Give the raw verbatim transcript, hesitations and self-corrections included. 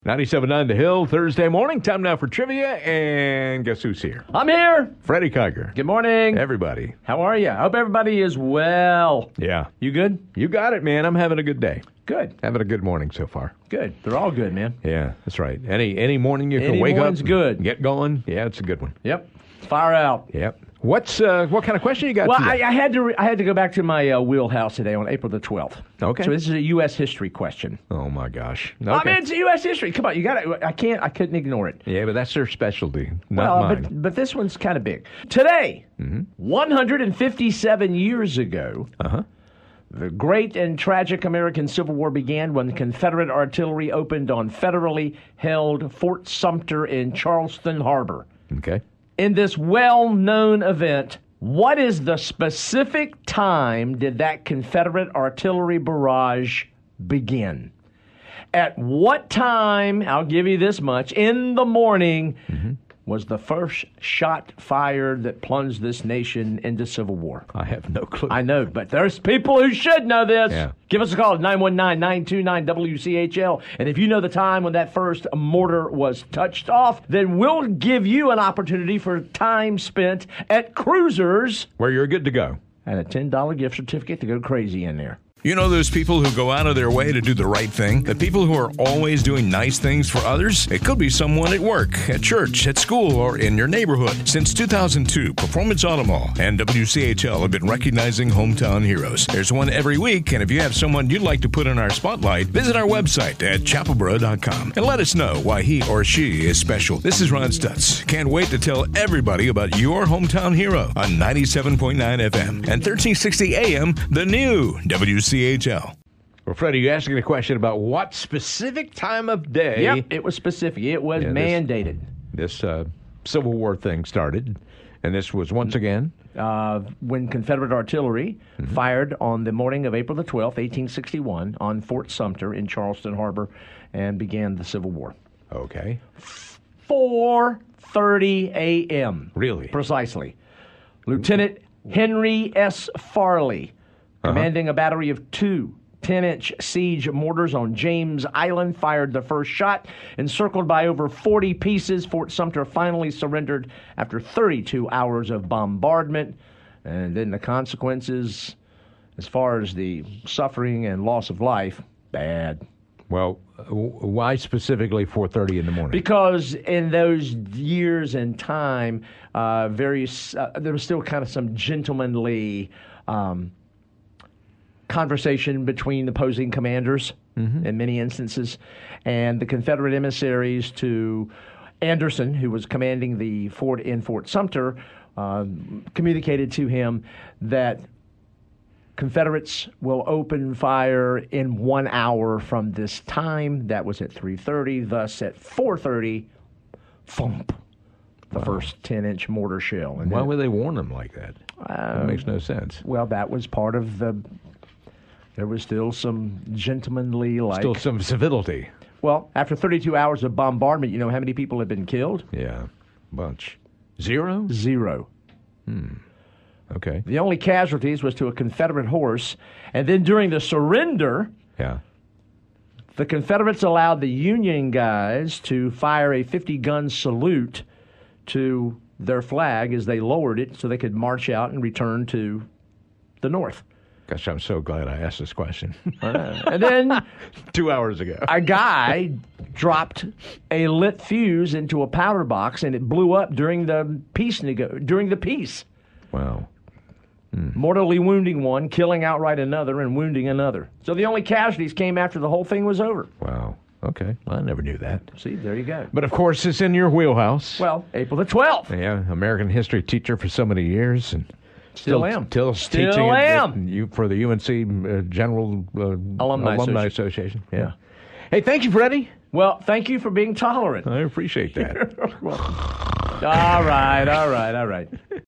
ninety-seven point nine The Hill, Thursday morning. Time now for trivia, and guess who's here? I'm here. Freddie Kiger. Good morning. Everybody. How are you? I hope everybody is well. Yeah. You good? You got it, man. I'm having a good day. Good. Having a good morning so far. Good. They're all good, man. Yeah, that's right. Any any morning you can Any wake up morning's and good. get going, yeah, it's a good one. Yep. Fire out. Yep. What's uh, what kind of question you got Well, I, today? I had to re- I had to go back to my uh, wheelhouse today on April the twelfth. Okay. So this is a U S history question. Oh my gosh. I Okay. mean, it's U S history. Come on, you got to I can't. I couldn't ignore it. Yeah, but that's their specialty, not well, mine. but but this one's kind of big. Today, Mm-hmm. one hundred fifty-seven years ago, Uh-huh. the great and tragic American Civil War began when Confederate artillery opened on federally held Fort Sumter in Charleston Harbor. Okay. In this well-known event, what is the specific time did that Confederate artillery barrage begin? At what time, I'll give you this much, in the morning Mm-hmm. was the first shot fired that plunged this nation into civil war? I have no clue. I know, but there's people who should know this. Yeah. Give us a call at nine one nine, nine two nine, W C H L. And if you know the time when that first mortar was touched off, then we'll give you an opportunity for time spent at Cruisers Where you're good to go. and a ten dollars gift certificate to go crazy in there. You know those people who go out of their way to do the right thing? The people who are always doing nice things for others? It could be someone at work, at church, at school, or in your neighborhood. Since two thousand two, Performance Auto Mall and W C H L have been recognizing hometown heroes. There's one every week, and if you have someone you'd like to put in our spotlight, visit our website at chapelboro dot com and let us know why he or she is special. This is Ron Stutz. Can't wait to tell everybody about your hometown hero on ninety-seven point nine F M and thirteen sixty A M, the new W C H L. Well, Freddie, you're asking a question about what specific time of day Yep, it was specific. It was Yeah, this- mandated. this uh, Civil War thing started. And this was once again, Uh, when Confederate artillery fired on the morning of April the twelfth, eighteen sixty-one, on Fort Sumter in Charleston Harbor and began the Civil War. okay. four thirty a.m. Really? Precisely. Lieutenant Henry S. Farley, commanding a battery of two ten-inch siege mortars on James Island, fired the first shot. Encircled by over forty pieces, Fort Sumter finally surrendered after thirty-two hours of bombardment. And then the consequences, as far as the suffering and loss of life, bad. Well, uh, w- why specifically four thirty in the morning? Because in those years and time, uh, various uh, there was still kind of some gentlemanly um, conversation between opposing commanders in many instances, and the Confederate emissaries to Anderson, who was commanding the fort in Fort Sumter, uh, communicated to him that Confederates will open fire in one hour from this time. That was at three thirty. Thus, at four thirty, thump, the first ten-inch mortar shell. And Why then- would they warn them like that? That makes no sense. well, that was part of the. There was still some gentlemanly, like. Still some civility. Well, after thirty-two hours of bombardment, you know how many people have been killed? Yeah, bunch. Zero? Zero. Okay. The only casualties was to a Confederate horse, and then during the surrender, Yeah. the Confederates allowed the Union guys to fire a fifty-gun salute to their flag as they lowered it so they could march out and return to the North. Gosh, I'm so glad I asked this question. And then Two hours ago. a guy dropped a lit fuse into a powder box, and it blew up during the peace nego- during the peace, Wow. mortally wounding one, killing outright another, and wounding another. So the only casualties came after the whole thing was over. Wow. Okay. Well, I never knew that. See, there you go. But of course, it's in your wheelhouse. Well, April the twelfth. Yeah, American history teacher for so many years, and Still am. Still, Still teaching at- am. at you for the U N C uh, General uh, Alumni Associ- Association. Yeah. Yeah. Hey, thank you, Freddie. Well, thank you for being tolerant. I appreciate that. All right, all right, all right.